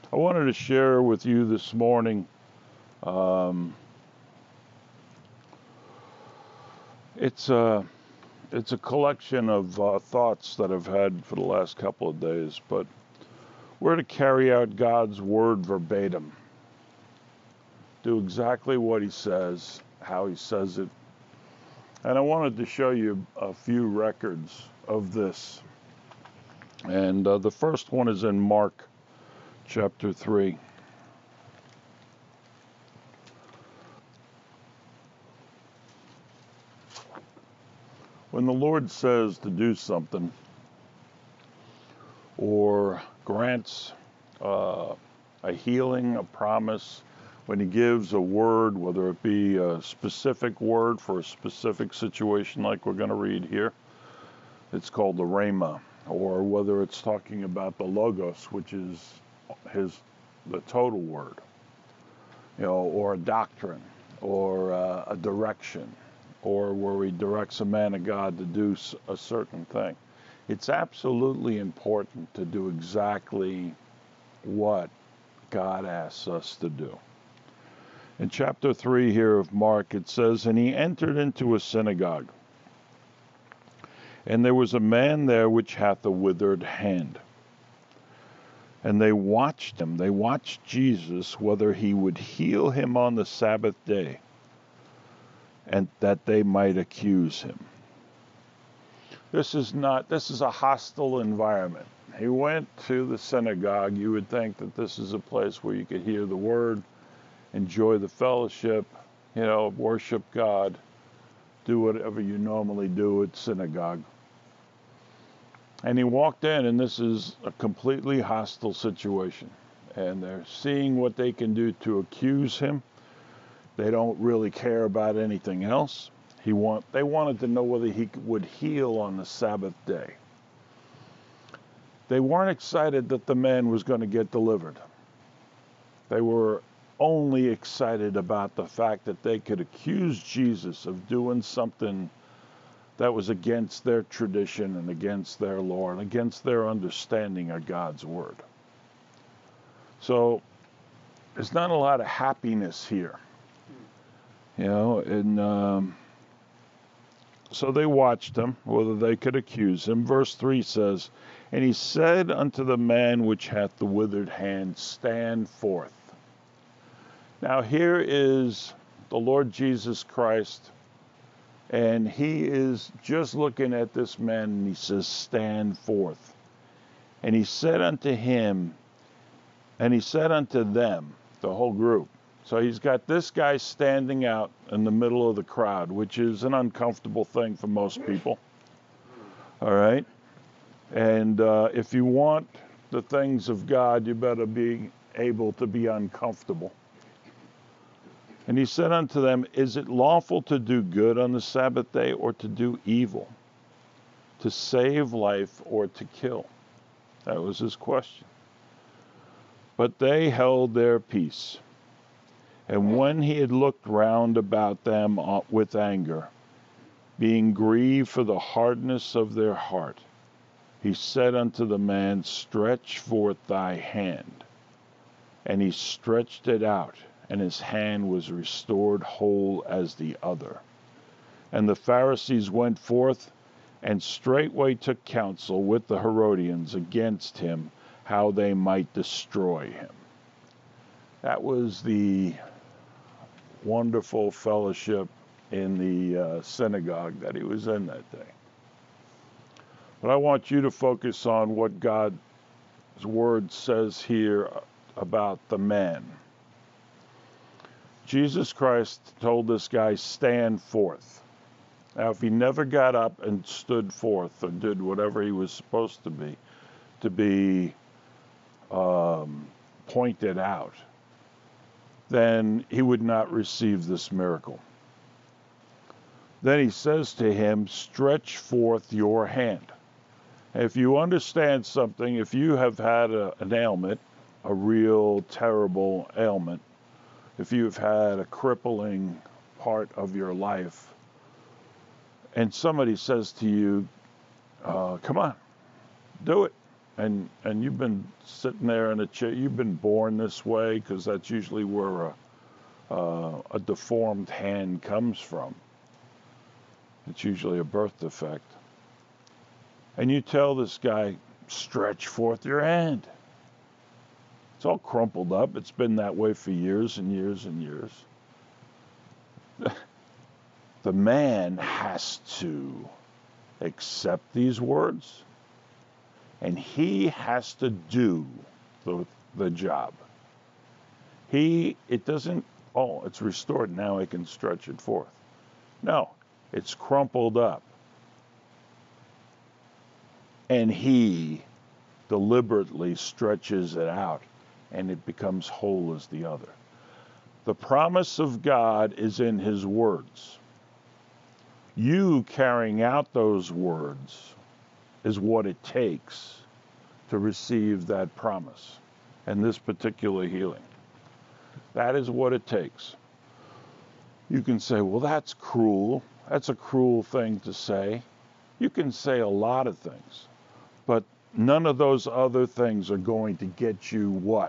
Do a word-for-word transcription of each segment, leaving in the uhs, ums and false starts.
I wanted to share with you this morning. Um, it's a it's a collection of uh, thoughts that I've had for the last couple of days, but we're to carry out God's word verbatim, do exactly what He says, how He says it, and I wanted to show you a few records of this. And uh, the first one is in Mark chapter three. When the Lord says to do something or grants uh, a healing, a promise, when He gives a word, whether it be a specific word for a specific situation like we're going to read here, it's called the Rhema, or whether it's talking about the Logos, which is His the total word, you know, or a doctrine, or uh, a direction, or where He directs a man of God to do a certain thing. It's absolutely important to do exactly what God asks us to do. In chapter three here of Mark, it says, "And He entered into a synagogue, and there was a man there which hath a withered hand. And they watched him, they watched Jesus, whether He would heal him on the Sabbath day, and that they might accuse Him." This is not, this is a hostile environment. He went to the synagogue. You would think that this is a place where you could hear the word, enjoy the fellowship, you know, worship God, do whatever you normally do at synagogue. And he walked in, and this is a completely hostile situation. And they're seeing what they can do to accuse Him. They don't really care about anything else. He want, they wanted to know whether He would heal on the Sabbath day. They weren't excited that the man was going to get delivered. They were only excited about the fact that they could accuse Jesus of doing something that was against their tradition and against their law and against their understanding of God's word. So there's not a lot of happiness here, you know, and um, so they watched him, whether they could accuse him. Verse three says, "And He said unto the man which hath the withered hand, Stand forth." Now here is the Lord Jesus Christ, and He is just looking at this man, and He says, "Stand forth." And He said unto him, and He said unto them, the whole group. So He's got this guy standing out in the middle of the crowd, which is an uncomfortable thing for most people. All right? And uh, if you want the things of God, you better be able to be uncomfortable. And He said unto them, Is it lawful to do good on the Sabbath day, or to do evil? To save life, or to kill? That was His question. But they held their peace. And when He had looked round about them with anger, being grieved for the hardness of their heart, He said unto the man, Stretch forth thy hand. And he stretched it out, and his hand was restored whole as the other. And the Pharisees went forth, and straightway took counsel with the Herodians against him, how they might destroy him. That was the wonderful fellowship in the uh, synagogue that he was in that day. But I want you to focus on what God's word says here about the man. Jesus Christ told this guy, stand forth. Now, if he never got up and stood forth or did whatever he was supposed to be, to be um, pointed out, then he would not receive this miracle. Then he says to him, stretch forth your hand. If you understand something, if you have had a, an ailment, a real terrible ailment, if you've had a crippling part of your life, and somebody says to you, uh, come on, do it. and and you've been sitting there in a chair, you've been born this way, because that's usually where a, uh, a deformed hand comes from. It's usually a birth defect. And you tell this guy, stretch forth your hand. It's all crumpled up. It's been that way for years and years and years. The man has to accept these words, and he has to do the, the job. He, it doesn't, oh, it's restored, now I can stretch it forth. No, it's crumpled up. And he deliberately stretches it out, and it becomes whole as the other. The promise of God is in his words. You carrying out those words is what it takes to receive that promise and this particular healing. That is what it takes. You can say, well, that's cruel. That's a cruel thing to say. You can say a lot of things, but none of those other things are going to get you what?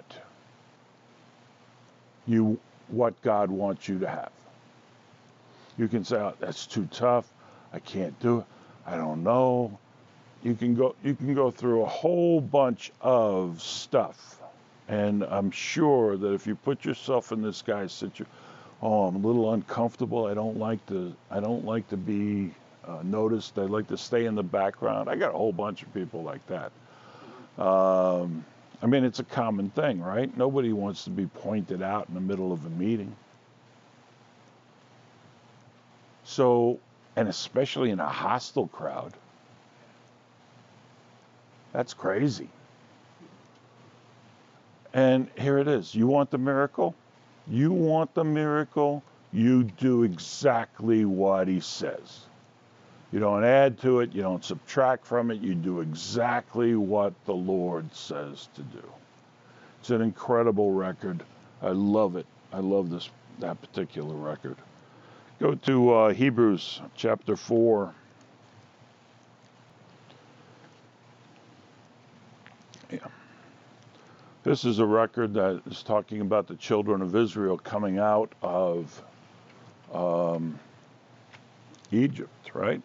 You, what God wants you to have. You can say, oh, that's too tough. I can't do it. I don't know. You can go, you can go through a whole bunch of stuff. And I'm sure that if you put yourself in this guy's situation, oh, I'm a little uncomfortable. I don't like to, I don't like to be uh, noticed. I like to stay in the background. I got a whole bunch of people like that. Um, I mean, it's a common thing, right? Nobody wants to be pointed out in the middle of a meeting. So, and especially in a hostile crowd, that's crazy. And here it is. You want the miracle? You want the miracle? You do exactly what he says. You don't add to it. You don't subtract from it. You do exactly what the Lord says to do. It's an incredible record. I love it. I love this, that particular record. Go to uh, Hebrews chapter four. Yeah. This is a record that is talking about the children of Israel coming out of um, Egypt, right?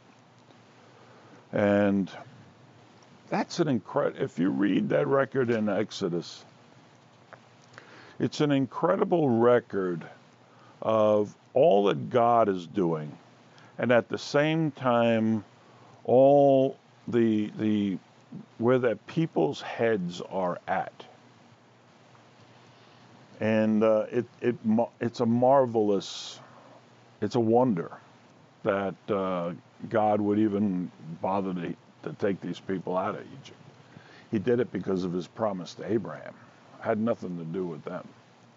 And that's an incredible, if you read that record in Exodus, it's an incredible record of all that God is doing, and at the same time, all the the where the people's heads are at. And uh, it it it's a marvelous, it's a wonder that uh, God would even bother to, to take these people out of Egypt. He did it because of his promise to Abraham. It had nothing to do with them.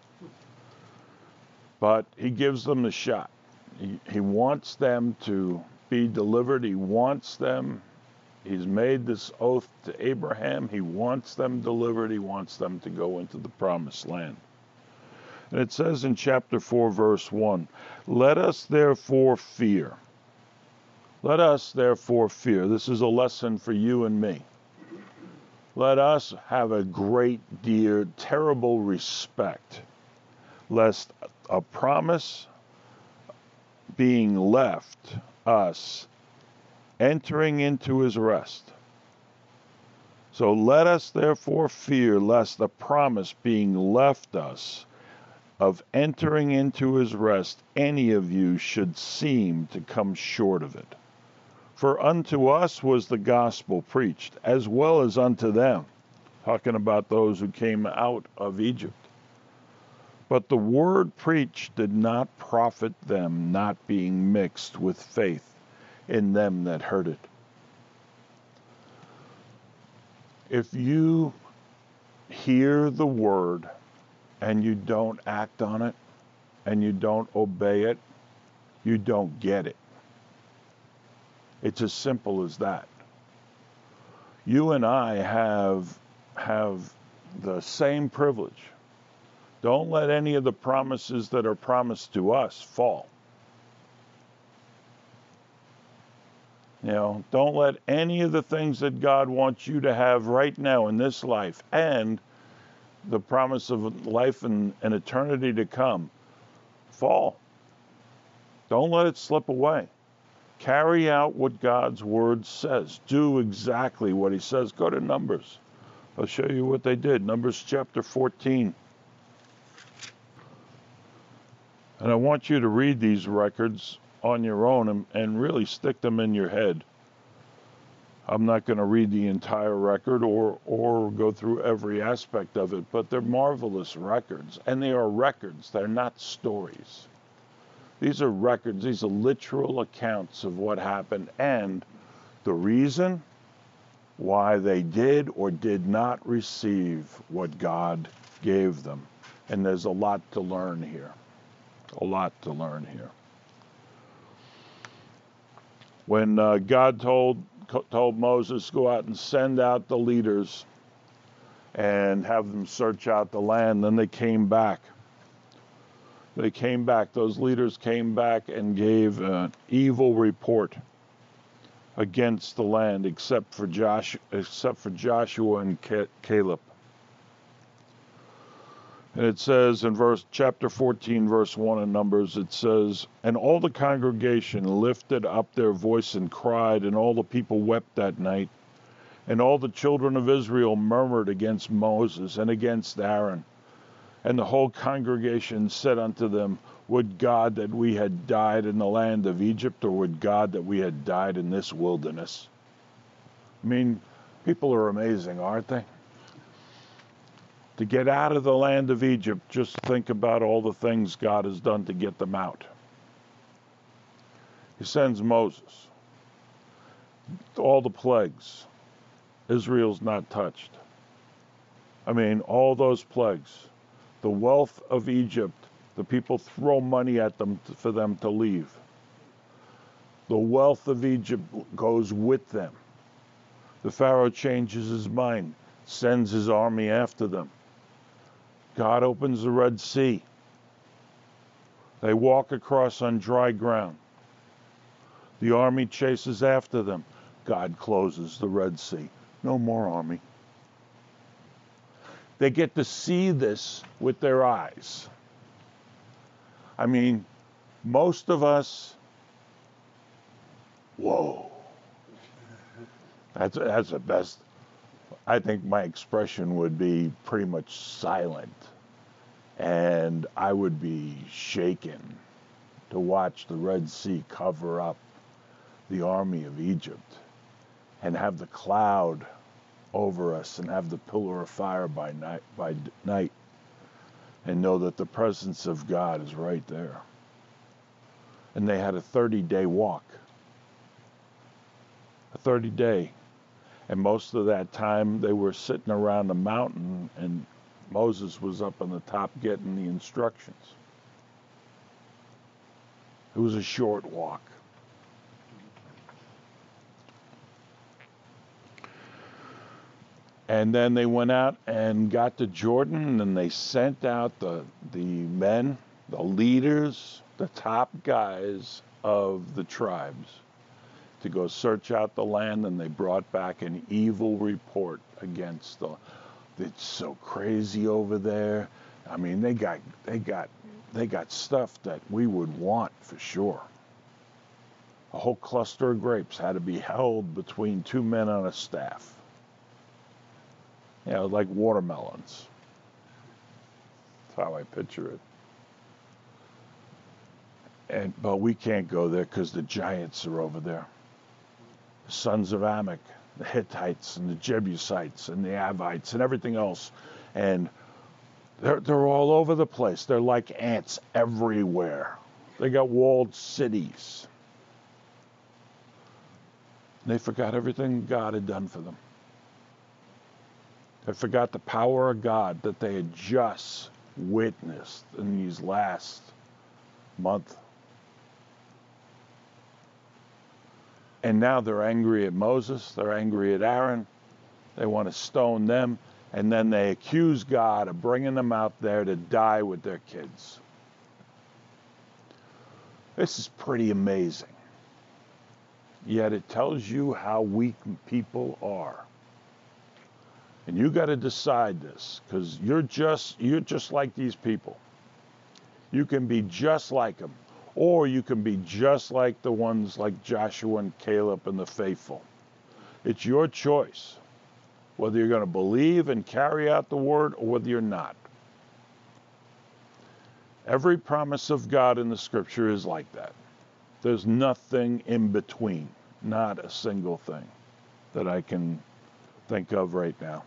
But he gives them the shot. He, he wants them to be delivered. He wants them, he's made this oath to Abraham. He wants them delivered. He wants them to go into the promised land. And it says in chapter four, verse one, let us therefore fear. Let us therefore fear. This is a lesson for you and me. Let us have a great dear, terrible respect, lest a promise being left us entering into his rest. So let us therefore fear lest the promise being left us of entering into his rest, any of you should seem to come short of it. For unto us was the gospel preached, as well as unto them, talking about those who came out of Egypt. But the word preached did not profit them, not being mixed with faith in them that heard it. If you hear the word and you don't act on it, and you don't obey it, you don't get it. It's as simple as that. You and I have, have the same privilege. Don't let any of the promises that are promised to us fall. You know, don't let any of the things that God wants you to have right now in this life and the promise of life and, and eternity to come fall. Don't let it slip away. Carry out what God's word says. Do exactly what he says. Go to Numbers. I'll show you what they did. Numbers chapter fourteen. And I want you to read these records on your own and, and really stick them in your head. I'm not going to read the entire record or, or go through every aspect of it, but they're marvelous records. And they are records. They're not stories. These are records. These are literal accounts of what happened and the reason why they did or did not receive what God gave them. And there's a lot to learn here. A lot to learn here. When uh, God told told Moses, go out and send out the leaders and have them search out the land, then they came back. They came back. Those leaders came back and gave an evil report against the land, except for Josh, except for Joshua and Caleb. And it says in verse chapter fourteen, verse one in Numbers, it says, and all the congregation lifted up their voice and cried, and all the people wept that night. And all the children of Israel murmured against Moses and against Aaron. And the whole congregation said unto them, would God that we had died in the land of Egypt, or would God that we had died in this wilderness? I mean, people are amazing, aren't they? To get out of the land of Egypt, just think about all the things God has done to get them out. He sends Moses. All the plagues. Israel's not touched. I mean, all those plagues. The wealth of Egypt, the people throw money at them to, for them to leave. The wealth of Egypt goes with them. The Pharaoh changes his mind, sends his army after them. God opens the Red Sea. They walk across on dry ground. The army chases after them. God closes the Red Sea. No more army. They get to see this with their eyes. I mean, most of us, whoa. That's, that's the best. I think my expression would be pretty much silent. And I would be shaken to watch the Red Sea cover up the army of Egypt and have the cloud over us and have the pillar of fire by night, by night, and know that the presence of God is right there. And they had a thirty-day walk. A thirty-day. And most of that time they were sitting around a mountain, and Moses was up on the top getting the instructions. It was a short walk. And then they went out and got to Jordan, and they sent out the, the men, the leaders, the top guys of the tribes to go search out the land, and they brought back an evil report against the, it's so crazy over there. I mean, they got, they got, they got stuff that we would want for sure. A whole cluster of grapes had to be held between two men on a staff. You know, like watermelons. That's how I picture it. And but we can't go there because the giants are over there. The sons of Anak, the Hittites and the Jebusites and the Avites and everything else. And they're they're all over the place. They're like ants everywhere. They got walled cities. They forgot everything God had done for them. They forgot the power of God that they had just witnessed in these last month. And now they're angry at Moses. They're angry at Aaron. They want to stone them. And then they accuse God of bringing them out there to die with their kids. This is pretty amazing. yet it tells you how weak people are. And you got to decide this, because you're just you're just like these people. You can be just like them, or you can be just like the ones like Joshua and Caleb and the faithful. It's your choice, whether you're going to believe and carry out the word or whether you're not. Every promise of God in the scripture is like that. There's nothing in between, not a single thing that I can think of right now.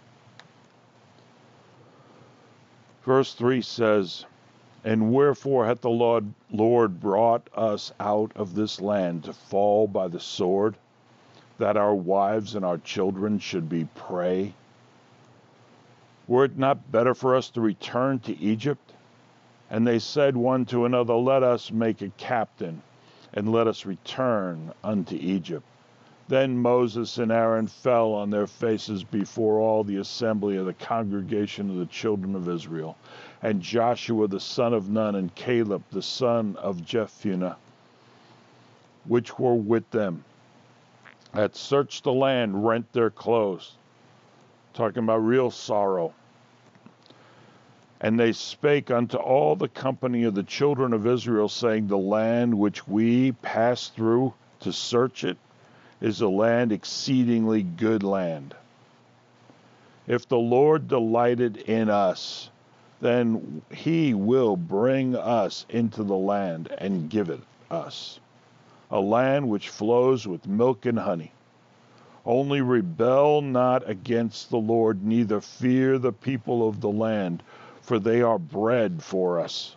Verse three says, "And wherefore hath the Lord, Lord brought us out of this land to fall by the sword, that our wives and our children should be prey? Were it not better for us to return to Egypt? And they said one to another, Let us make a captain, and let us return unto Egypt. Then Moses and Aaron fell on their faces before all the assembly of the congregation of the children of Israel. And Joshua the son of Nun and Caleb the son of Jephunneh, which were with them, had searched the land, rent their clothes." Talking about real sorrow. "And they spake unto all the company of the children of Israel, saying, The land which we passed through to search it is a land exceedingly good land. If the Lord delighted in us, then he will bring us into the land and give it us, a land which flows with milk and honey. Only rebel not against the Lord, neither fear the people of the land, for they are bread for us.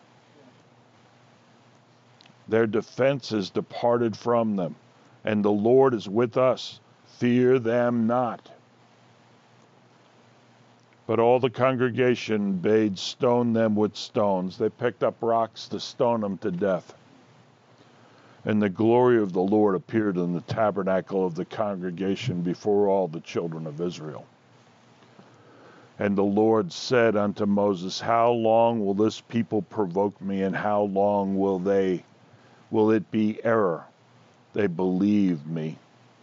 Their defense is departed from them, and the Lord is with us. Fear them not." But all the congregation bade stone them with stones. They picked up rocks to stone them to death. And the glory of the Lord appeared in the tabernacle of the congregation before all the children of Israel. And the Lord said unto Moses, How long will this people provoke me, and how long will they, will it be error? They believe me.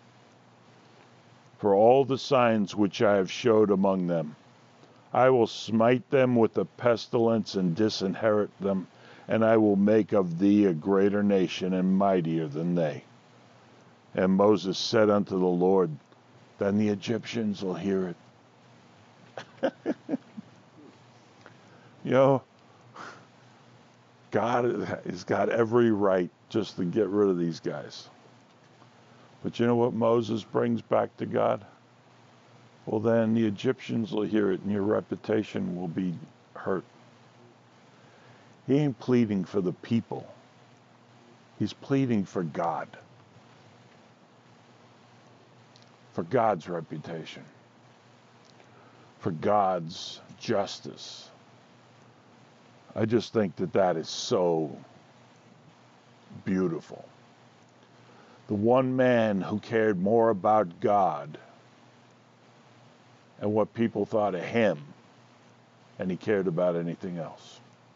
For all the signs which I have showed among them, I will smite them with a pestilence and disinherit them, and I will make of thee a greater nation and mightier than they. And Moses said unto the Lord, Then the Egyptians will hear it. You know, God has got every right just to get rid of these guys. But you know what Moses brings back to God? Well, then the Egyptians will hear it and your reputation will be hurt. He ain't pleading for the people. He's pleading for God. For God's reputation. For God's justice. I just think that that is so beautiful. The one man who cared more about God and what people thought of him than he cared about anything else.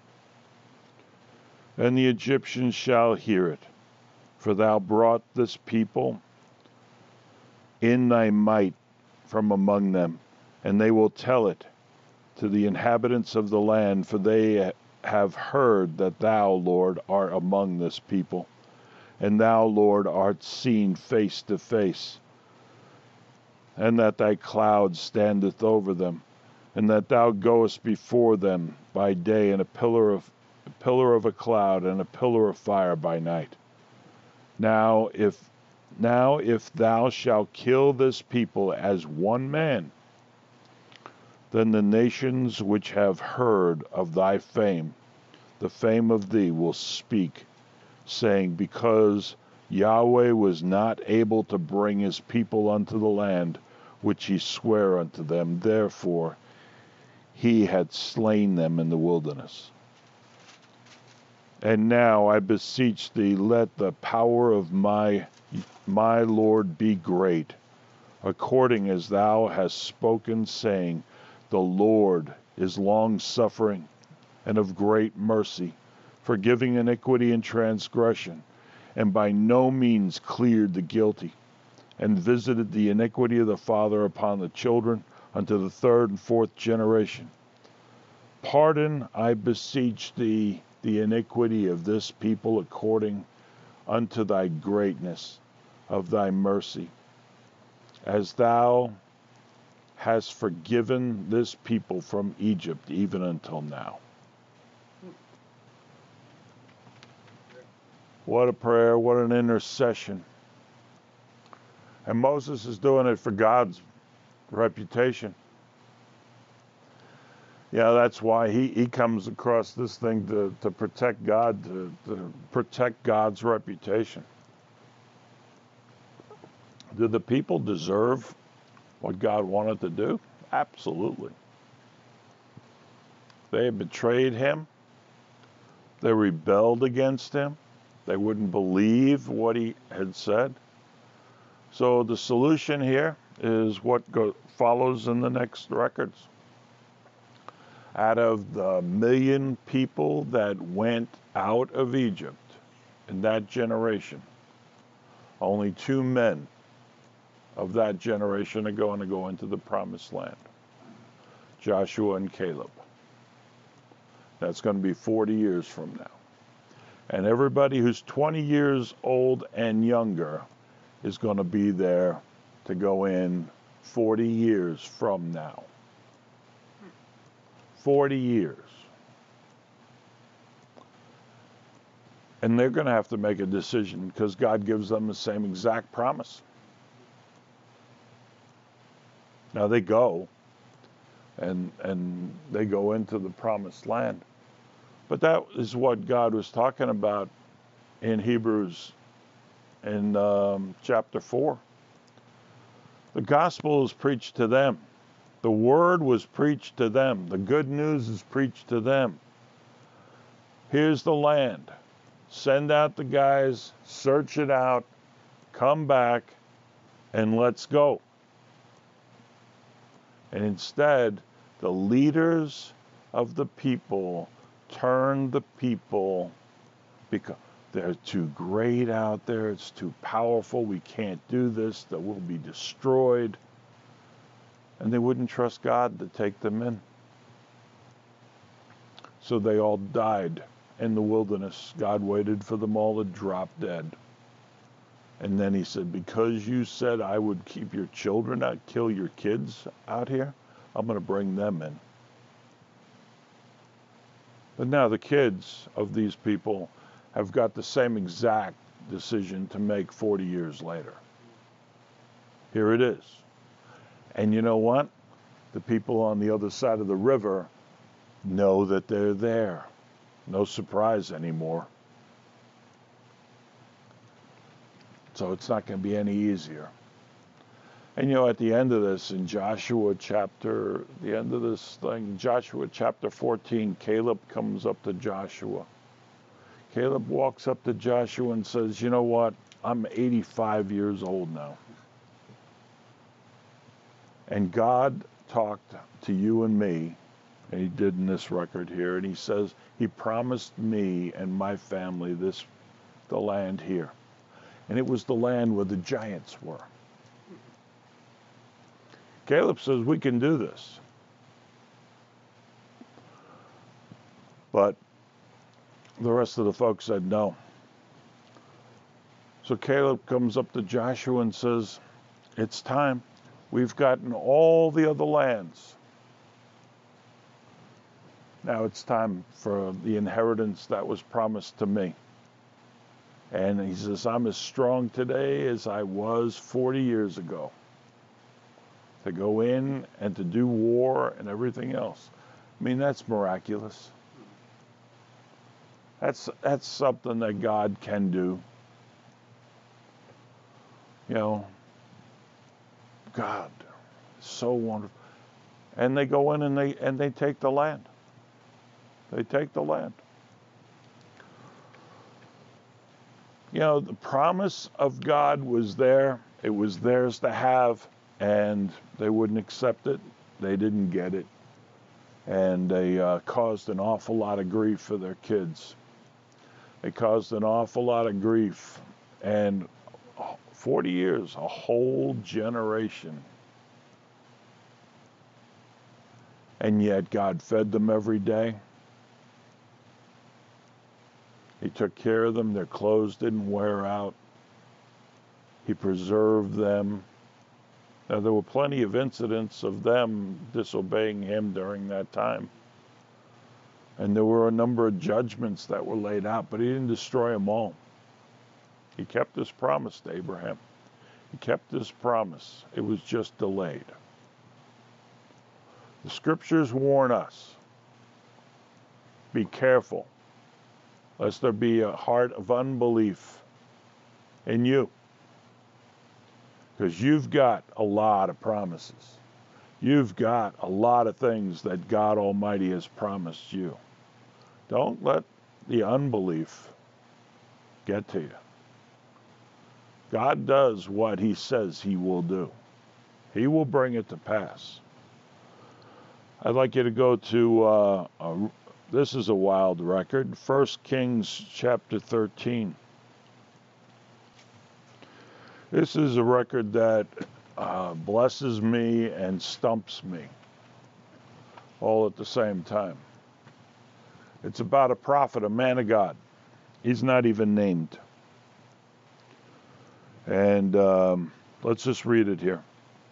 And the Egyptians shall hear it, for thou brought this people in thy might from among them, and they will tell it to the inhabitants of the land, for they have heard that thou, Lord, art among this people, and thou, Lord, art seen face to face, and that thy cloud standeth over them, and that thou goest before them by day in a pillar of a pillar of a cloud and a pillar of fire by night. Now if now if thou shalt kill this people as one man, then the nations which have heard of thy fame, the fame of thee, will speak, saying, Because Yahweh was not able to bring his people unto the land which he sware unto them, therefore he had slain them in the wilderness. And now I beseech thee, let the power of my my Lord be great, according as thou hast spoken, saying, The Lord is long-suffering and of great mercy, forgiving iniquity and transgression, and by no means cleared the guilty, and visited the iniquity of the father upon the children unto the third and fourth generation. Pardon, I beseech thee, the iniquity of this people according unto thy greatness of thy mercy, as thou hast forgiven this people from Egypt even until now. What a prayer, what an intercession. And Moses is doing it for God's reputation. Yeah, that's why he, he comes across this thing to, to protect God, to, to protect God's reputation. Did the people deserve what God wanted to do? Absolutely. They had betrayed him. They rebelled against him. They wouldn't believe what he had said. So the solution here is what go, follows in the next records. Out of the million people that went out of Egypt in that generation, only two men of that generation are going to go into the promised land. Joshua and Caleb. That's going to be forty years from now. And everybody who's twenty years old and younger is going to be there to go in forty years from now. forty years. And they're going to have to make a decision because God gives them the same exact promise. Now they go and and they go into the promised land. But that is what God was talking about in Hebrews in um, chapter four. The gospel is preached to them. The word was preached to them. The good news is preached to them. Here's the land. Send out the guys, search it out, come back, and let's go. And instead, the leaders of the people turn the people because they're too great out there, it's too powerful, we can't do this, that we'll be destroyed. And they wouldn't trust God to take them in. So they all died in the wilderness. God waited for them all to drop dead. And then he said, because you said I would keep your children out, kill your kids out here, I'm going to bring them in. But now the kids of these people have got the same exact decision to make forty years later. Here it is. And you know what? The people on the other side of the river know that they're there. No surprise anymore. So it's not going to be any easier. And you know, at the end of this, in Joshua chapter, the end of this thing, Joshua chapter fourteen, Caleb comes up to Joshua. Caleb walks up to Joshua and says, you know what? I'm eighty-five years old now. And God talked to you and me, and he did in this record here, and he says, he promised me and my family this, the land here. And it was the land where the giants were. Caleb says, we can do this. But the rest of the folks said no. So Caleb comes up to Joshua and says, it's time. We've gotten all the other lands. Now it's time for the inheritance that was promised to me. And he says, I'm as strong today as I was forty years ago. To go in and to do war and everything else. I mean, that's miraculous. That's that's something that God can do. You know, God, so wonderful. And they go in and they and they take the land. They take the land. You know, the promise of God was there. It was theirs to have. And they wouldn't accept it. They didn't get it. And they uh, caused an awful lot of grief for their kids. It caused an awful lot of grief. And forty years, a whole generation. And yet God fed them every day. He took care of them. Their clothes didn't wear out. He preserved them. Now, there were plenty of incidents of them disobeying him during that time. And there were a number of judgments that were laid out, but he didn't destroy them all. He kept his promise to Abraham. He kept his promise. It was just delayed. The scriptures warn us, be careful, lest there be a heart of unbelief in you. Because you've got a lot of promises. You've got a lot of things that God Almighty has promised you. Don't let the unbelief get to you. God does what he says he will do. He will bring it to pass. I'd like you to go to, uh, a, this is a wild record, First Kings chapter thirteen. This is a record that uh, blesses me and stumps me all at the same time. It's about a prophet, a man of God. He's not even named. And um, let's just read it here.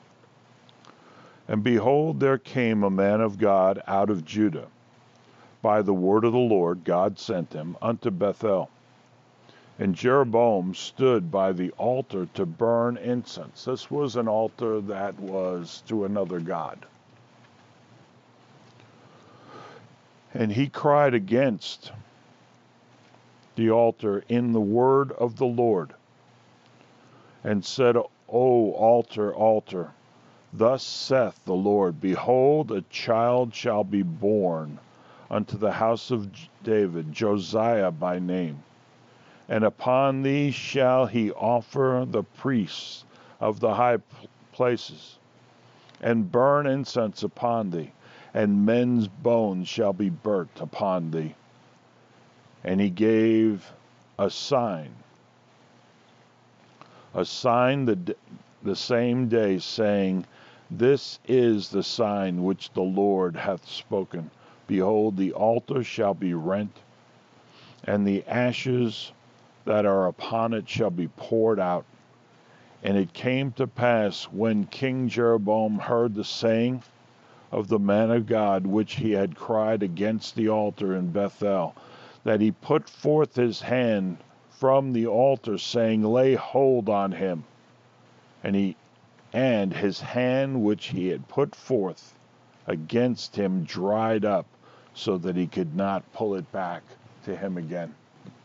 And behold, there came a man of God out of Judah. By the word of the Lord, God sent him unto Bethel. And Jeroboam stood by the altar to burn incense. This was an altar that was to another god. And he cried against the altar in the word of the Lord, and said, O altar, altar, thus saith the Lord, behold, a child shall be born unto the house of David, Josiah by name. And upon thee shall he offer the priests of the high places, and burn incense upon thee, and men's bones shall be burnt upon thee. And he gave a sign, a sign the, the same day, saying, This is the sign which the Lord hath spoken. Behold, the altar shall be rent, and the ashes that are upon it shall be poured out. And it came to pass, when King Jeroboam heard the saying of the man of God, which he had cried against the altar in Bethel, that he put forth his hand from the altar, saying, Lay hold on him. And he and his hand which he had put forth against him dried up, so that he could not pull it back to him again.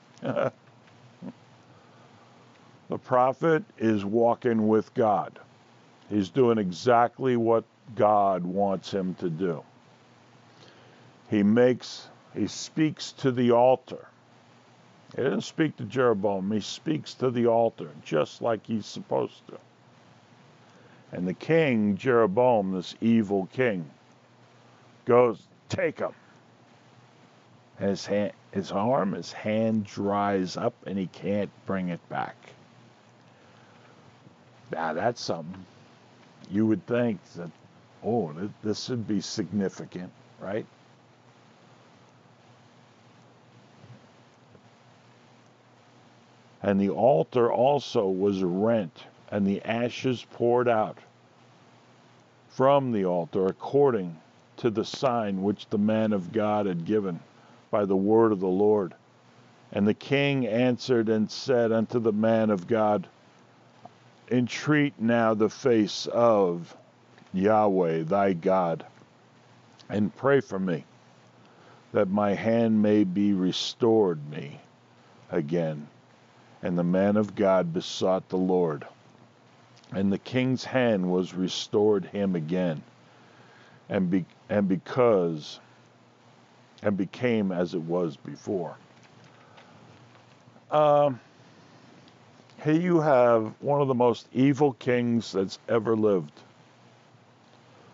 The prophet is walking with God. He's doing exactly what God wants him to do. He makes, he speaks to the altar. He didn't speak to Jeroboam. He speaks to the altar, just like he's supposed to. And the king, Jeroboam, this evil king, goes, take him. And his hand, his arm, his hand dries up, and he can't bring it back. Now that's something. You would think that, oh, this would be significant, right? And the altar also was rent, and the ashes poured out from the altar, according to the sign which the man of God had given by the word of the Lord. And the king answered and said unto the man of God, Entreat now the face of Yahweh thy God, and pray for me, that my hand may be restored me again. And the man of God besought the Lord, and the king's hand was restored him again, and be, and because and became as it was before. Um. Here you have one of the most evil kings that's ever lived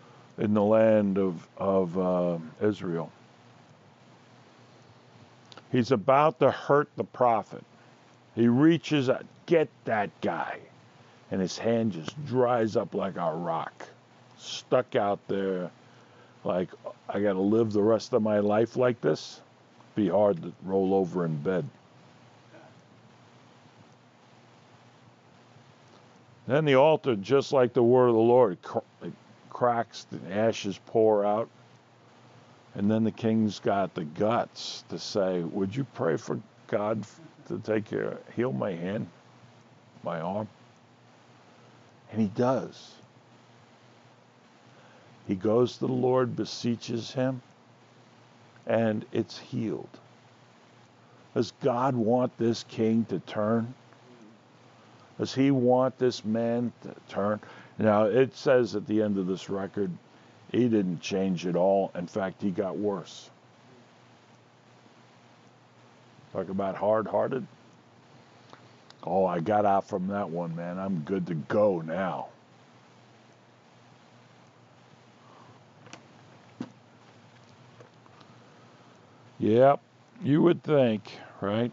in the land of, of uh, Israel. He's about to hurt the prophet. He reaches out, get that guy. And his hand just dries up like a rock. Stuck out there like, I got to live the rest of my life like this. Be hard to roll over in bed. Then the altar, just like the word of the Lord, it cracks, the ashes pour out. And then the king's got the guts to say, would you pray for God to take care, heal my hand, my arm? And he does. He goes to the Lord, beseeches him, and it's healed. Does God want this king to turn? Does he want this man to turn? Now, it says at the end of this record, he didn't change at all. In fact, he got worse. Talk about hard-hearted. Oh, I got out from that one, man. I'm good to go now. Yep, you would think, right?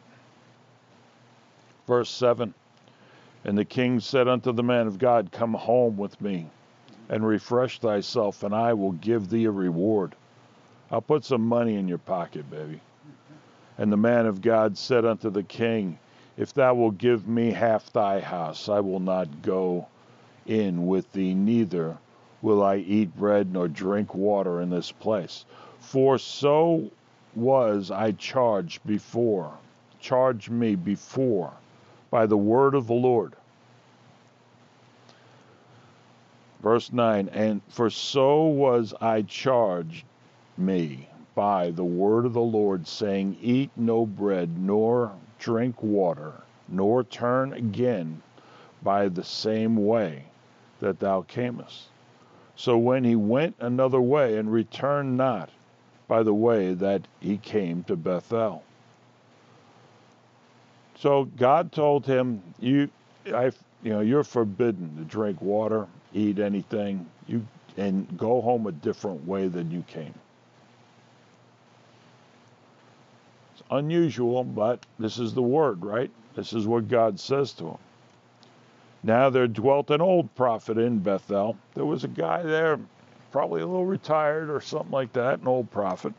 Verse seven. And the king said unto the man of God, come home with me, and refresh thyself, and I will give thee a reward. I'll put some money in your pocket, baby. And the man of God said unto the king, if thou wilt give me half thy house, I will not go in with thee, neither will I eat bread nor drink water in this place. For so was I charged before, charged me before, by the word of the Lord. Verse nine, and for so was I charged me by the word of the Lord, saying, eat no bread, nor drink water, nor turn again by the same way that thou camest. So when he went another way, and returned not by the way that he came to Bethel. So God told him, you, I, you know, you're forbidden to drink water, eat anything, you, and go home a different way than you came. It's unusual, but this is the word, right? This is what God says to him. Now there dwelt an old prophet in Bethel. There was a guy there, probably a little retired or something like that, an old prophet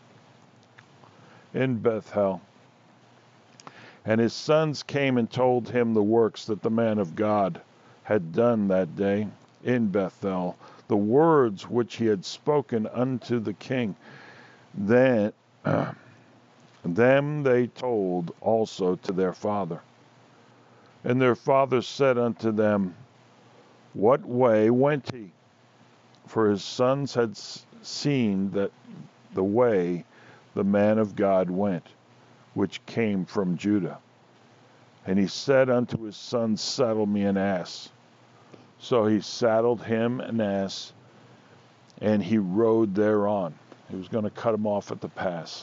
in Bethel. And his sons came and told him the works that the man of God had done that day in Bethel, the words which he had spoken unto the king. Then uh, them they told also to their father. And their father said unto them, what way went he? For his sons had seen that the way the man of God went, which came from Judah. And he said unto his sons, saddle me an ass. So he saddled him an ass, and he rode thereon. He was going to cut him off at the pass.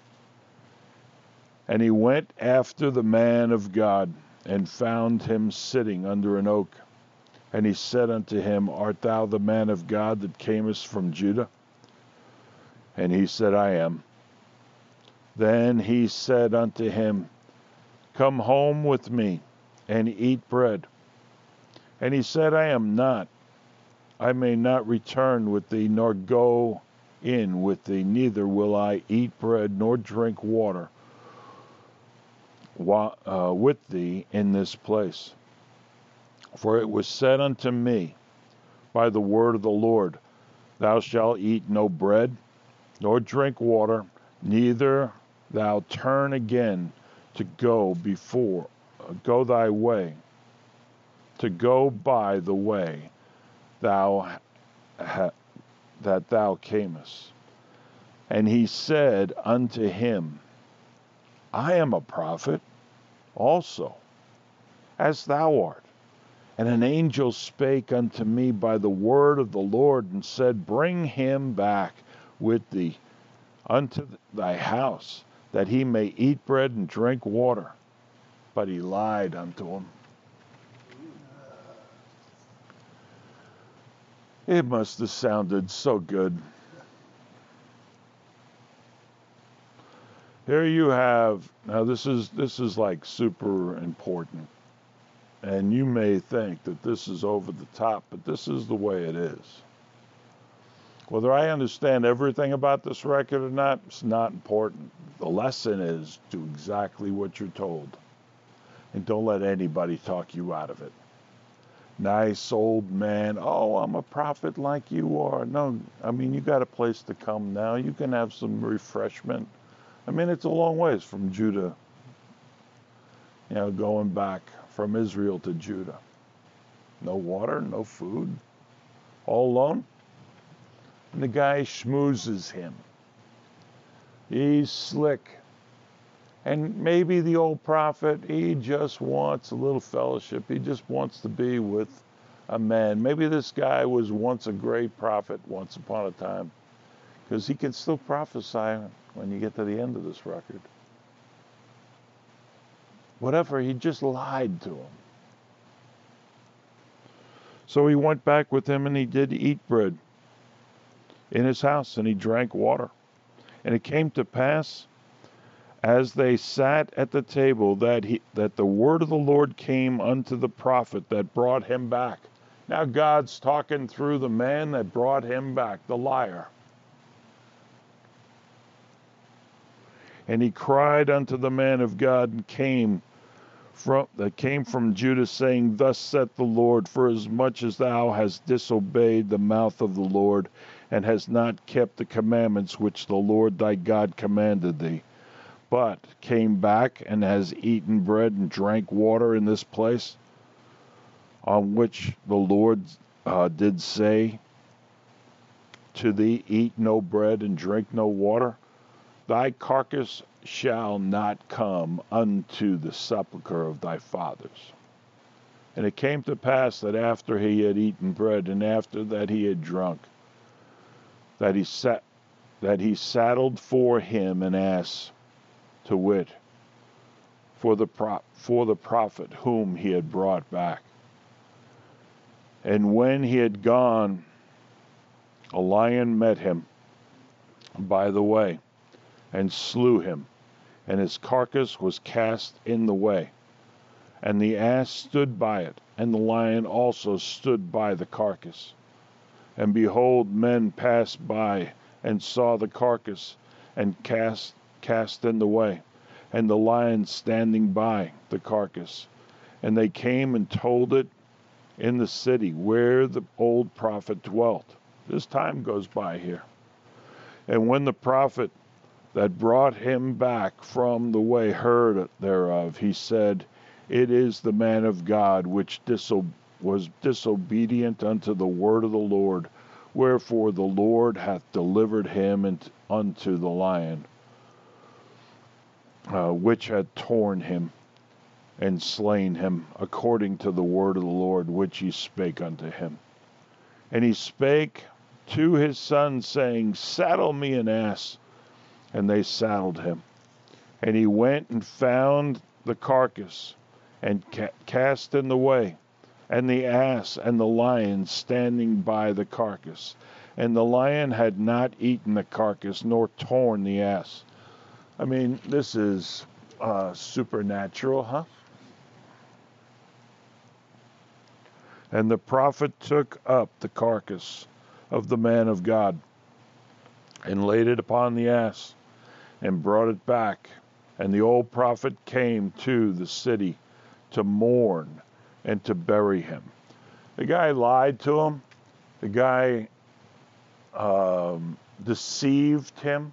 And he went after the man of God, and found him sitting under an oak. And he said unto him, art thou the man of God that camest from Judah? And he said, I am. Then he said unto him, come home with me, and eat bread. And he said, I am not. I may not return with thee, nor go in with thee, neither will I eat bread, nor drink water uh, with thee in this place. For it was said unto me by the word of the Lord, thou shalt eat no bread, nor drink water, neither thou turn again to go before, uh, go thy way, to go by the way thou ha, that thou camest. And he said unto him, I am a prophet also, as thou art. And an angel spake unto me by the word of the Lord, and said, bring him back with thee unto thy house, that he may eat bread and drink water. But he lied unto him. It must have sounded so good. Here you have, now this is this is like super important. And you may think that this is over the top, but this is the way it is. Whether I understand everything about this record or not, it's not important. The lesson is do exactly what you're told. And don't let anybody talk you out of it. Nice old man, oh, I'm a prophet like you are. No, I mean, you got a place to come now. You can have some refreshment. I mean, it's a long ways from Judah, you know, going back from Israel to Judah. No water, no food, all alone. And the guy schmoozes him. He's slick. And maybe the old prophet, he just wants a little fellowship. He just wants to be with a man. Maybe this guy was once a great prophet once upon a time, because he can still prophesy when you get to the end of this record. Whatever, he just lied to him. So he went back with him, and he did eat bread in his house, and he drank water. And it came to pass, as they sat at the table, that he that the word of the Lord came unto the prophet that brought him back. Now God's talking through the man that brought him back, the liar. And he cried unto the man of God, and came from that came from Judah, saying, Thus saith the Lord, for as much as thou hast disobeyed the mouth of the Lord, and hast not kept the commandments which the Lord thy God commanded thee, but came back and has eaten bread and drank water in this place, on which the Lord uh, did say to thee, Eat no bread and drink no water, thy carcass shall not come unto the sepulchre of thy fathers. And it came to pass that after he had eaten bread, and after that he had drunk, that he sat, that he saddled for him an ass, to wit, for the pro- for the prophet whom he had brought back. And when he had gone, a lion met him by the way, and slew him, and his carcass was cast in the way. And the ass stood by it, and the lion also stood by the carcass. And behold, men passed by, and saw the carcass, and cast cast in the way, and the lion standing by the carcass. And they came and told it in the city where the old prophet dwelt. This time goes by here. And when the prophet that brought him back from the way heard thereof, he said, It is the man of God which diso- was disobedient unto the word of the Lord, wherefore the Lord hath delivered him unto the lion, uh, which had torn him and slain him, according to the word of the Lord which he spake unto him. And he spake to his son, saying, Saddle me an ass. And they saddled him. And he went and found the carcass, and ca- cast in the way, and the ass and the lion standing by the carcass. And the lion had not eaten the carcass, nor torn the ass. I mean, this is uh, supernatural, huh? And the prophet took up the carcass of the man of God, and laid it upon the ass, and brought it back. And the old prophet came to the city to mourn and to bury him. The guy lied to him. The guy um, deceived him.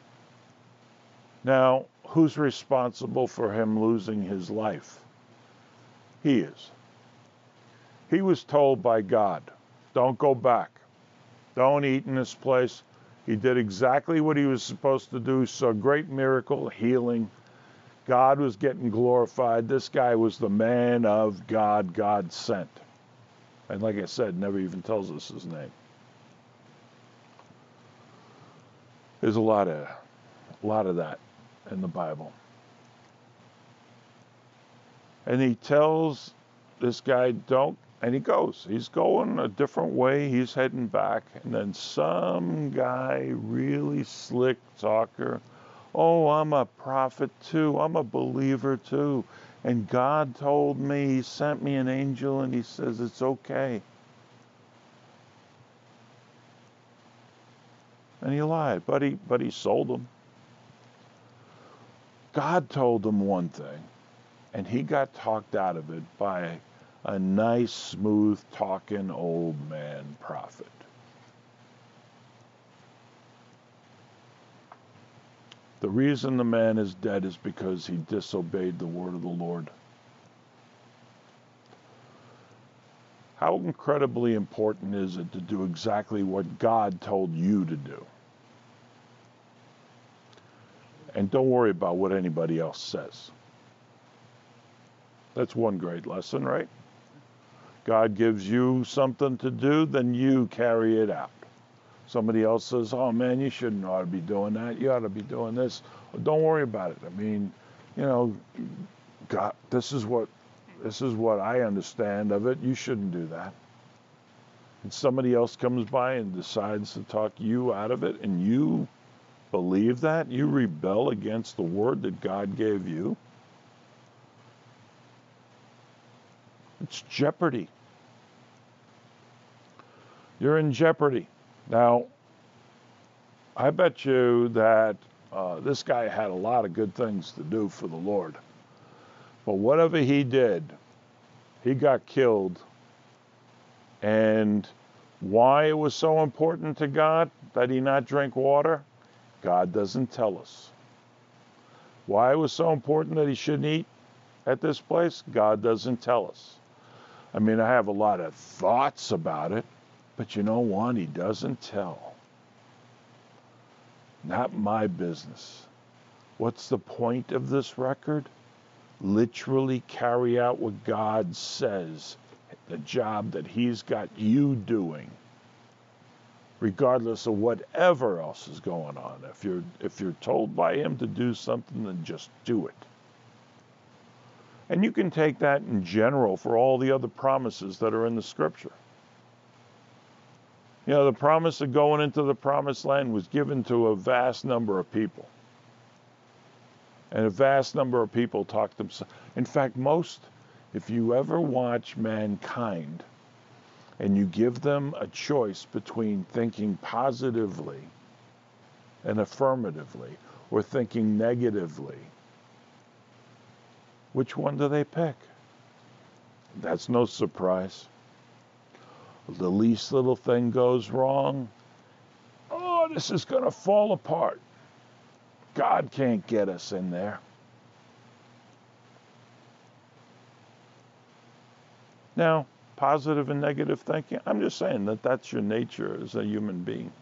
Now, who's responsible for him losing his life? He is. He was told by God, don't go back. Don't eat in this place. He did exactly what he was supposed to do. Saw great miracle, healing. God was getting glorified. This guy was the man of God, God sent. And like I said, never even tells us his name. There's a lot of, a lot of that in the Bible. And he tells this guy, don't, and he goes. He's going a different way. He's heading back. And then some guy, really slick talker, Oh, I'm a prophet too. I'm a believer too. And God told me, He sent me an angel, and He says it's okay. And he lied, but he, but he sold them. God told him one thing, and he got talked out of it by a nice, smooth-talking old man prophet. The reason the man is dead is because he disobeyed the word of the Lord. How incredibly important is it to do exactly what God told you to do? And don't worry about what anybody else says. That's one great lesson, right? God gives you something to do, then you carry it out. Somebody else says, oh man, you shouldn't ought to be doing that. You ought to be doing this. Well, don't worry about it. I mean, you know, God, this is what this is what I understand of it. You shouldn't do that. And somebody else comes by and decides to talk you out of it, and you believe that, you rebel against the word that God gave you. It's jeopardy. You're in jeopardy. Now, I bet you that uh, this guy had a lot of good things to do for the Lord. But whatever he did, he got killed. And why it was so important to God that he not drink water, God doesn't tell us. Why it was so important that he shouldn't eat at this place, God doesn't tell us. I mean, I have a lot of thoughts about it, but you know what? He doesn't tell. Not my business. What's the point of this record? Literally carry out what God says, the job that He's got you doing, regardless of whatever else is going on. If you're if you're told by Him to do something, then just do it. And you can take that in general for all the other promises that are in the Scripture. You know, the promise of going into the promised land was given to a vast number of people. And a vast number of people talked themselves. In fact, most, if you ever watch mankind and you give them a choice between thinking positively and affirmatively or thinking negatively, which one do they pick? That's no surprise. The least little thing goes wrong. Oh, this is going to fall apart. God can't get us in there. Now, positive and negative thinking, I'm just saying that that's your nature as a human being.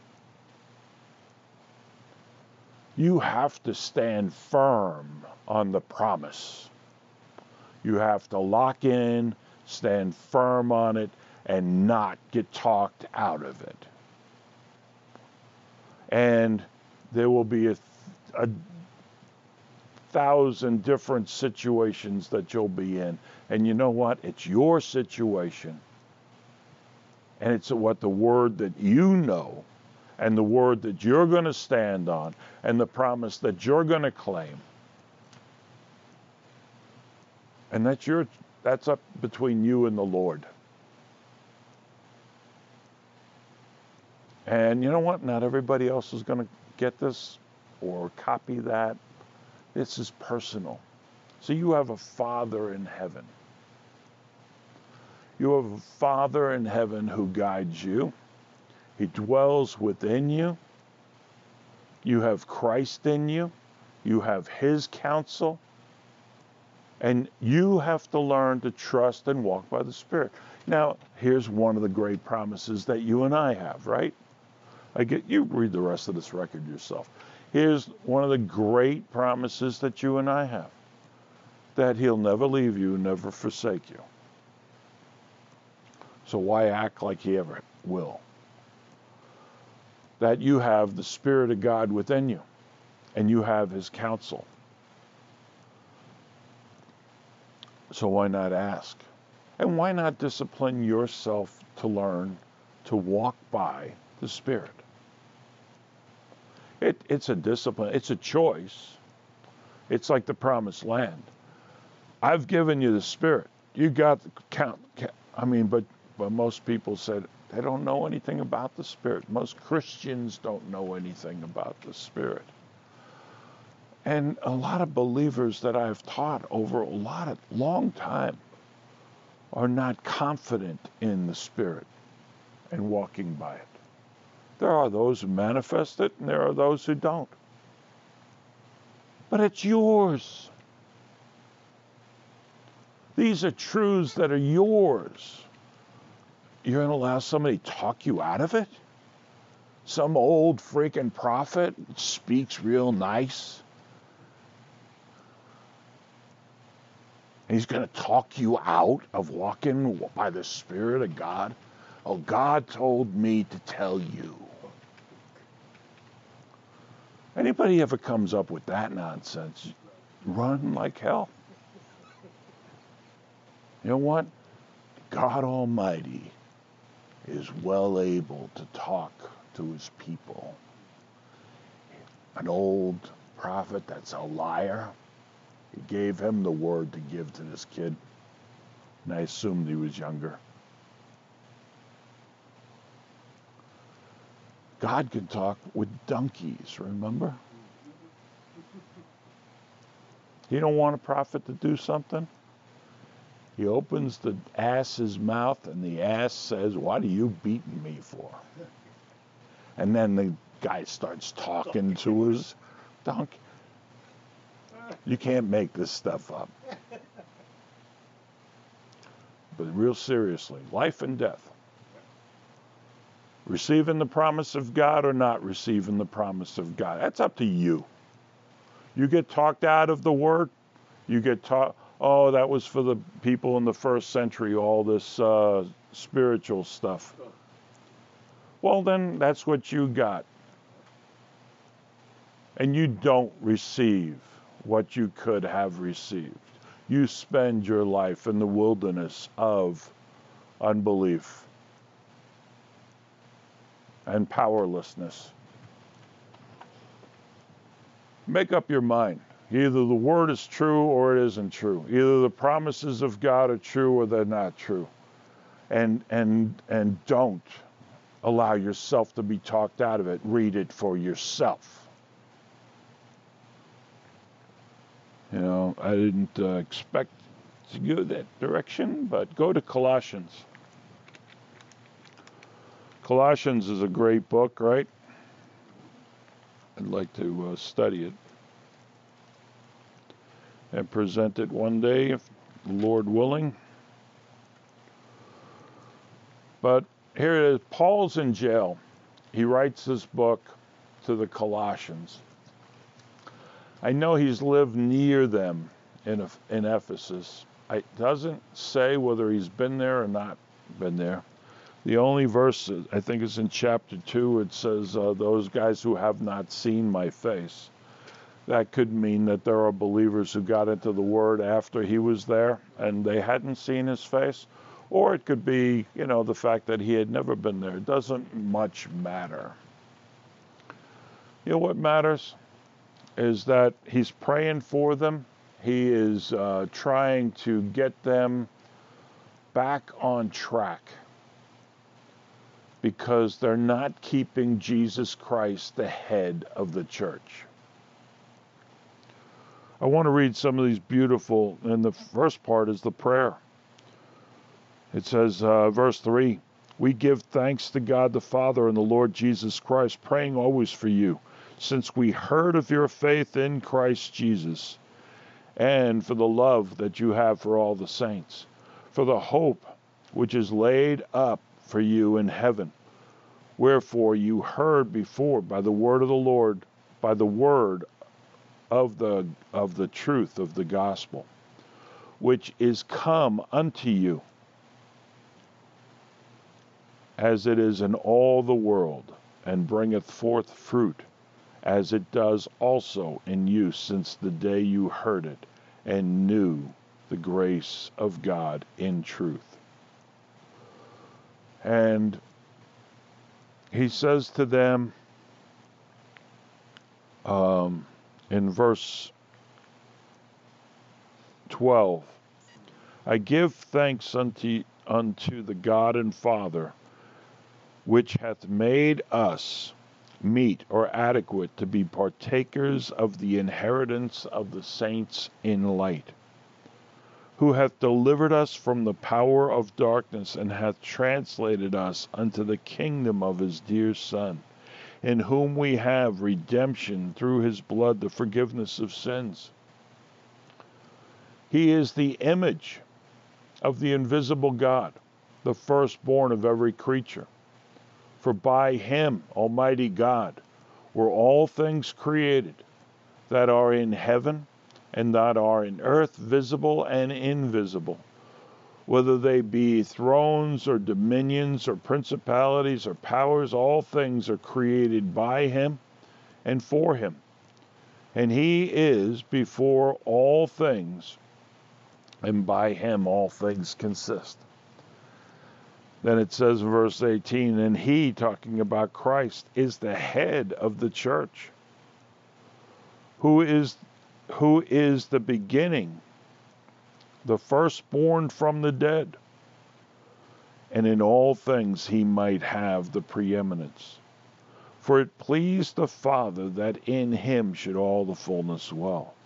You have to stand firm on the promise. You have to lock in, stand firm on it, and not get talked out of it. And there will be a, a thousand different situations that you'll be in. And you know what? It's your situation. And it's what the word that you know, and the word that you're going to stand on, and the promise that you're going to claim. And that's your that's up between you and the Lord. And you know what? Not everybody else is going to get this or copy that. This is personal. So you have a Father in heaven. You have a Father in heaven who guides you. He dwells within you. You have Christ in you. You have His counsel. And you have to learn to trust and walk by the Spirit. Now, here's one of the great promises that you and I have, right? I get you read the rest of this record yourself. Here's one of the great promises that you and I have. That He'll never leave you, never forsake you. So why act like He ever will? That you have the Spirit of God within you, and you have His counsel. So why not ask? And why not discipline yourself to learn to walk by the Spirit? It, it's a discipline. It's a choice. It's like the promised land. I've given you the Spirit. You got the count. I mean, but but most people said they don't know anything about the Spirit. Most Christians don't know anything about the Spirit. And a lot of believers that I've taught over a lot of long time are not confident in the Spirit and walking by it. There are those who manifest it, and there are those who don't. But it's yours. These are truths that are yours. You're going to allow somebody to talk you out of it? Some old freaking prophet speaks real nice. He's going to talk you out of walking by the Spirit of God. Oh, God told me to tell you. Anybody ever comes up with that nonsense, run like hell. You know what? God Almighty is well able to talk to his people. An old prophet that's a liar, he gave him the word to give to this kid. And I assumed he was younger. God can talk with donkeys, remember? You don't want a prophet to do something? He opens the ass's mouth and the ass says, "What are you beating me for?" And then the guy starts talking to his donkey. You can't make this stuff up. But real seriously, life and death. Receiving the promise of God or not receiving the promise of God. That's up to you. You get talked out of the word. You get taught, oh, that was for the people in the first century, all this uh, spiritual stuff. Well, then that's what you got. And you don't receive what you could have received. You spend your life in the wilderness of unbelief and powerlessness. Make up your mind. Either the word is true or it isn't true. Either the promises of God are true or they're not true. And and and don't allow yourself to be talked out of it. Read it for yourself. You know, I didn't uh, expect to go that direction, but go to Colossians. Colossians is a great book, right? I'd like to uh, study it and present it one day, if the Lord willing. But here it is. Paul's in jail. He writes this book to the Colossians. I know he's lived near them in, in Ephesus. It doesn't say whether he's been there or not been there. The only verse, I think, is in chapter two. It says, uh, those guys who have not seen my face. That could mean that there are believers who got into the Word after he was there and they hadn't seen his face. Or it could be, you know, the fact that he had never been there. It doesn't much matter. You know what matters? Is that he's praying for them. He is uh, trying to get them back on track, because they're not keeping Jesus Christ the head of the church. I want to read some of these beautiful, and the first part is the prayer. It says, uh, verse three, we give thanks to God the Father and the Lord Jesus Christ, praying always for you, since we heard of your faith in Christ Jesus, and for the love that you have for all the saints, for the hope which is laid up for you in heaven. Wherefore you heard before by the word of the Lord, by the word of the of the truth of the gospel, which is come unto you, as it is in all the world, and bringeth forth fruit, as it does also in you since the day you heard it, and knew the grace of God in truth. And he says to them, Um, in verse twelve, I give thanks unto, unto the God and Father, which hath made us meet or adequate to be partakers of the inheritance of the saints in light, who hath delivered us from the power of darkness, and hath translated us unto the kingdom of his dear Son, in whom we have redemption through his blood, the forgiveness of sins. He is the image of the invisible God, the firstborn of every creature. For by him, Almighty God, were all things created, that are in heaven and that are in earth, visible and invisible, whether they be thrones or dominions or principalities or powers. All things are created by him and for him. And he is before all things, and by him all things consist. Then it says in verse eighteen, and he, talking about Christ, is the head of the church, who is who is the beginning, the firstborn from the dead, and in all things he might have the preeminence. For it pleased the Father that in him should all the fullness dwell.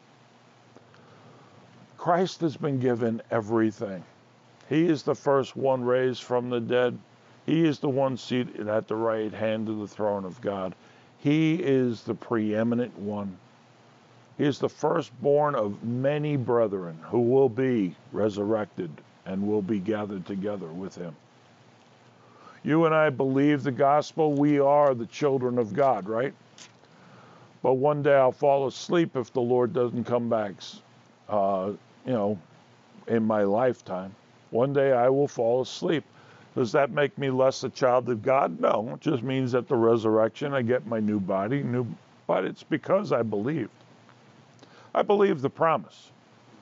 Christ has been given everything. He is the first one raised from the dead. He is the one seated at the right hand of the throne of God. He is the preeminent one. He is the firstborn of many brethren who will be resurrected and will be gathered together with him. You and I believe the gospel. We are the children of God, right? But one day I'll fall asleep if the Lord doesn't come back, uh, you know, in my lifetime. One day I will fall asleep. Does that make me less a child of God? No, it just means at the resurrection I get my new body, new, but it's because I believed. I believe the promise.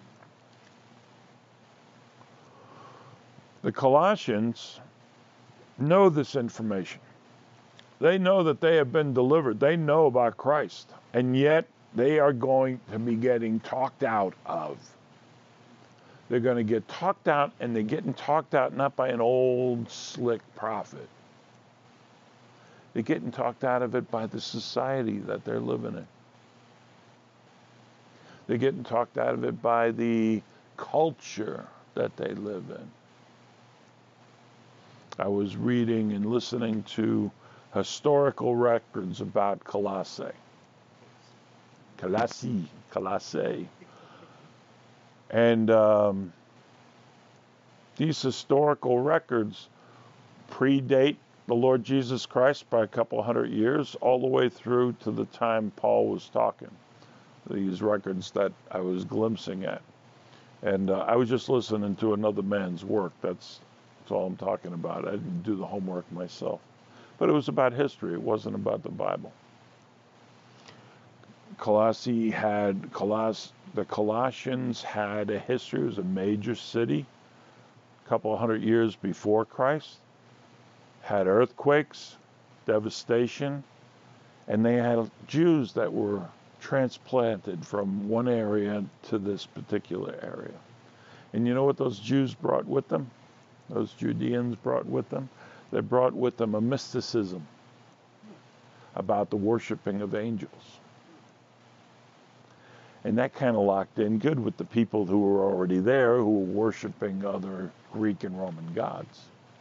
The Colossians know this information. They know that they have been delivered. They know about Christ, and yet they are going to be getting talked out of. They're going to get talked out, and they're getting talked out not by an old, slick prophet. They're getting talked out of it by the society that they're living in. They're getting talked out of it by the culture that they live in. I was reading and listening to historical records about Colossae. Colossae, Colossae. And um, these historical records predate the Lord Jesus Christ by a couple hundred years, all the way through to the time Paul was talking. These records that I was glimpsing at. And uh, I was just listening to another man's work. That's, that's all I'm talking about. I didn't do the homework myself. But it was about history. It wasn't about the Bible. Colossae had, Coloss, the Colossians had a history. It was a major city a couple of hundred years before Christ. Had earthquakes, devastation, and they had Jews that were transplanted from one area to this particular area. And you know what those Jews brought with them? Those Judeans brought with them? They brought with them a mysticism about the worshiping of angels. And that kind of locked in good with the people who were already there, who were worshiping other Greek and Roman gods.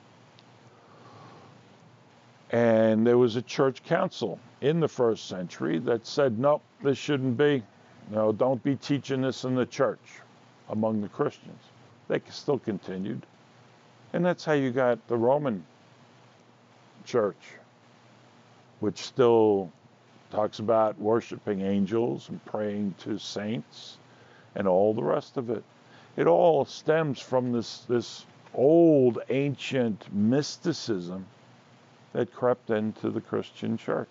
And there was a church council in the first century that said, nope, this shouldn't be. No, don't be teaching this in the church among the Christians. They still continued. And that's how you got the Roman church, which still talks about worshiping angels and praying to saints and all the rest of it. It all stems from this, this old ancient mysticism that crept into the Christian church.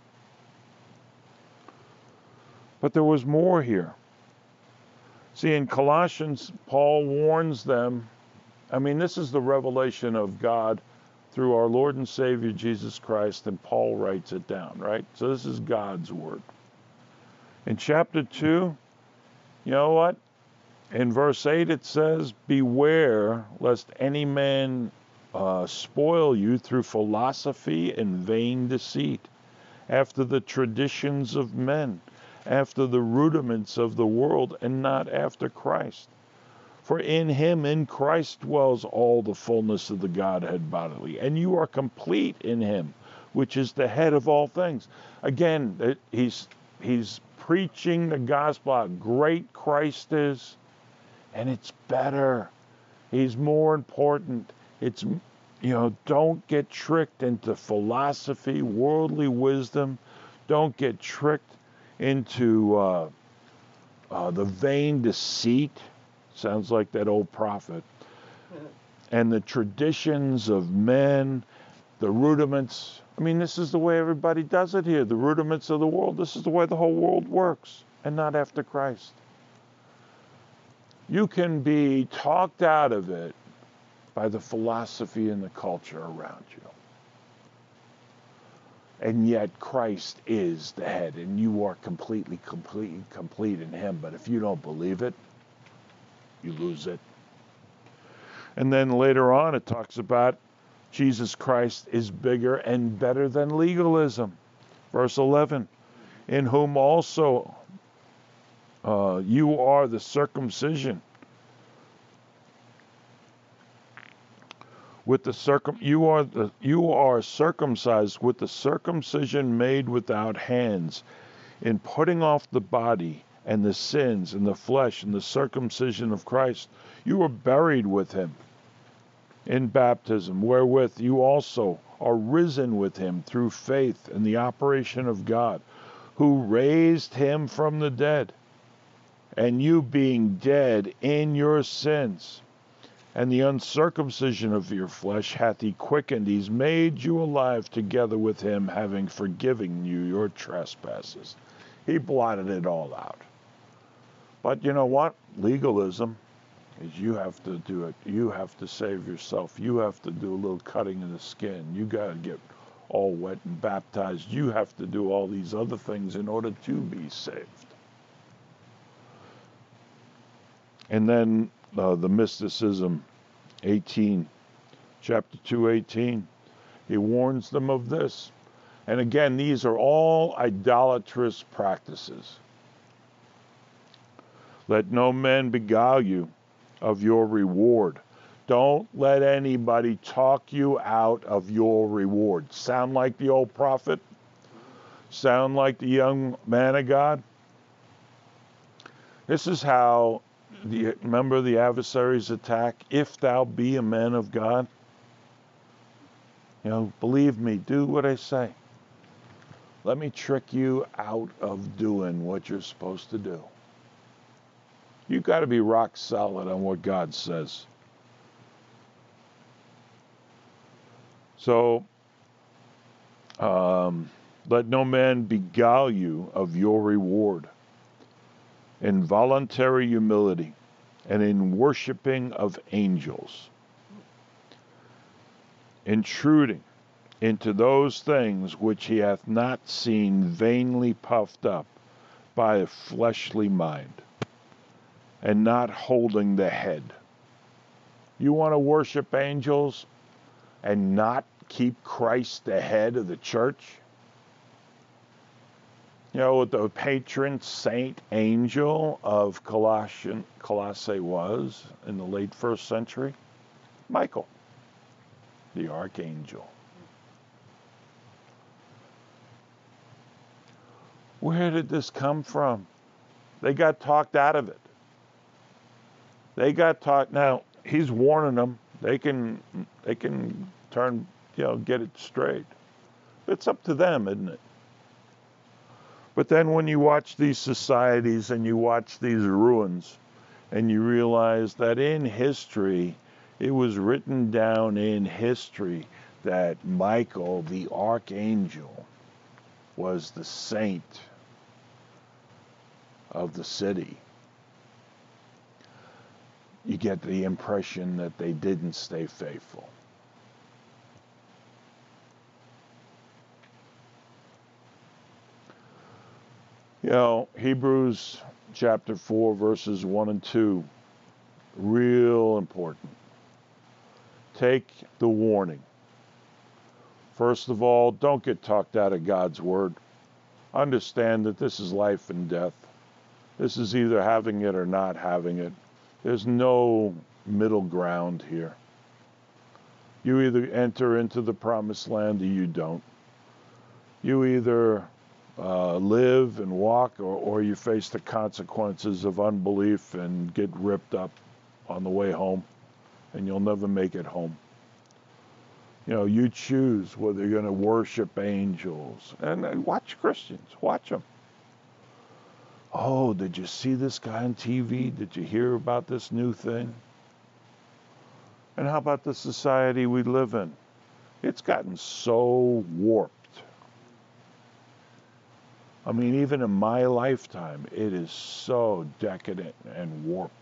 But there was more here. See, in Colossians, Paul warns them. I mean, this is the revelation of God through our Lord and Savior Jesus Christ, and Paul writes it down, right? So this is God's word. In chapter two, you know what? In verse eight it says, beware lest any man uh, spoil you through philosophy and vain deceit, after the traditions of men, after the rudiments of the world, and not after Christ. For in him, in Christ, dwells all the fullness of the Godhead bodily, and you are complete in him, which is the head of all things. Again, he's he's preaching the gospel, how great Christ is, and it's better. He's more important. It's, you know, don't get tricked into philosophy, worldly wisdom. Don't get tricked into uh, uh, the vain deceit. Sounds like that old prophet. And the traditions of men, the rudiments. I mean, this is the way everybody does it here. The rudiments of the world. This is the way the whole world works, and not after Christ. You can be talked out of it by the philosophy and the culture around you. And yet Christ is the head, and you are completely, completely, complete in him. But if you don't believe it, you lose it. And then later on it talks about Jesus Christ is bigger and better than legalism. Verse eleven, in whom also uh, you are the circumcision. With the circum, you are the you are circumcised with the circumcision made without hands, in putting off the body and the sins and the flesh and the circumcision of Christ. You were buried with him in baptism, wherewith you also are risen with him through faith in the operation of God, who raised him from the dead. And you being dead in your sins, and the uncircumcision of your flesh hath he quickened. He's made you alive together with him, having forgiven you your trespasses. He blotted it all out. But you know what? Legalism is you have to do it. You have to save yourself. You have to do a little cutting of the skin. You got to get all wet and baptized. You have to do all these other things in order to be saved. And then uh, the mysticism, eighteen, chapter two, eighteen. He warns them of this. And again, these are all idolatrous practices. Let no man beguile you of your reward. Don't let anybody talk you out of your reward. Sound like the old prophet? Sound like the young man of God? This is how, the, remember the adversary's attack? If thou be a man of God. You know, believe me, do what I say. Let me trick you out of doing what you're supposed to do. You've got to be rock solid on what God says. So, um, let no man beguile you of your reward in voluntary humility and in worshiping of angels, intruding into those things which he hath not seen, vainly puffed up by a fleshly mind, and not holding the head. You want to worship angels and not keep Christ the head of the church? You know what the patron saint angel of Colossian, Colossae was in the late first century? Michael, the archangel. Where did this come from? They got talked out of it. They got talked. Now he's warning them. They can, they can turn, you know, get it straight. It's up to them, isn't it? But then when you watch these societies and you watch these ruins, and you realize that in history, it was written down in history that Michael, the archangel, was the saint of the city. You get the impression that they didn't stay faithful. You know, Hebrews chapter four, verses one and two, real important. Take the warning. First of all, don't get talked out of God's word. Understand that this is life and death. This is either having it or not having it. There's no middle ground here. You either enter into the promised land or you don't. You either uh, live and walk, or, or you face the consequences of unbelief and get ripped up on the way home, and you'll never make it home. You know, you choose whether you're going to worship angels. And, and watch Christians, watch them. Oh, did you see this guy on T V? Did you hear about this new thing? And how about the society we live in? It's gotten so warped. I mean, even in my lifetime, it is so decadent and warped.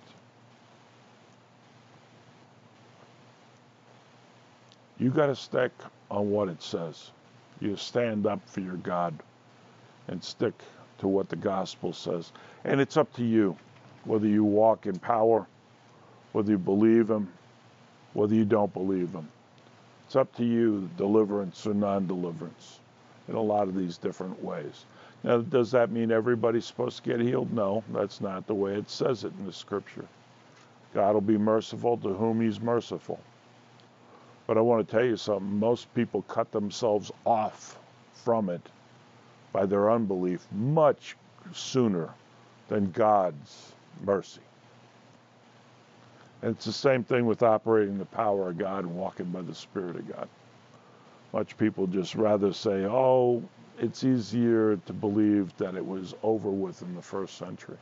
You got to stick on what it says. You stand up for your God and stick to what the gospel says. And it's up to you whether you walk in power, whether you believe him, whether you don't believe him. It's up to you, deliverance or non-deliverance, in a lot of these different ways. Now, does that mean everybody's supposed to get healed? No, that's not the way it says it in the scripture. God will be merciful to whom he's merciful. But I want to tell you something. Most people cut themselves off from it by their unbelief much sooner than God's mercy. And it's the same thing with operating the power of God and walking by the Spirit of God. Much people just rather say, oh, it's easier to believe that it was over with in the first century.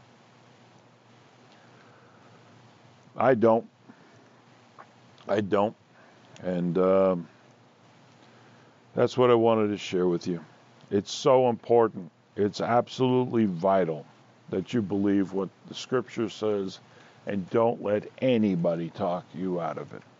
I don't. I don't. And um, that's what I wanted to share with you. It's so important. It's absolutely vital that you believe what the scripture says and don't let anybody talk you out of it.